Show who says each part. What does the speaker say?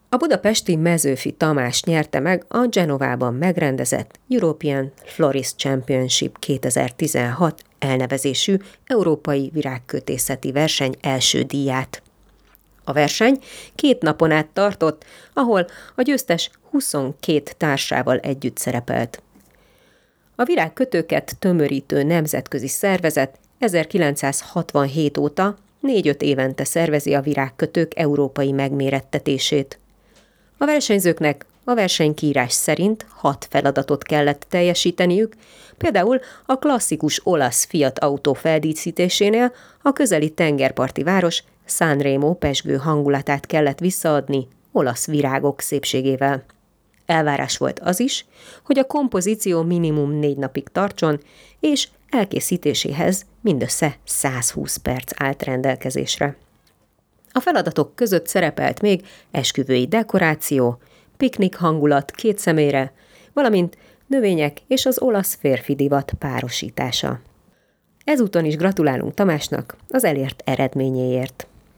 Speaker 1: A budapesti Mezőfi Tamás nyerte meg a Genovában megrendezett European Florist Championship 2016 elnevezésű európai virágkötészeti verseny első díját. A verseny 2 napon át tartott, ahol a győztes 22 társával együtt szerepelt. A virágkötőket tömörítő nemzetközi szervezet 1967 óta 4-5 évente szervezi a virágkötők európai megmérettetését. A versenyzőknek a versenykiírás szerint 6 feladatot kellett teljesíteniük, például a klasszikus olasz Fiat autó feldíszítésénél a közeli tengerparti város Sanremo pezsgő hangulatát kellett visszaadni olasz virágok szépségével. Elvárás volt az is, hogy a kompozíció minimum 4 napig tartson, és elkészítéséhez mindössze 120 perc állt rendelkezésre. A feladatok között szerepelt még esküvői dekoráció, piknik hangulat 2 személyre, valamint növények és az olasz férfi divat párosítása. Ezúton is gratulálunk Tamásnak az elért eredményéért.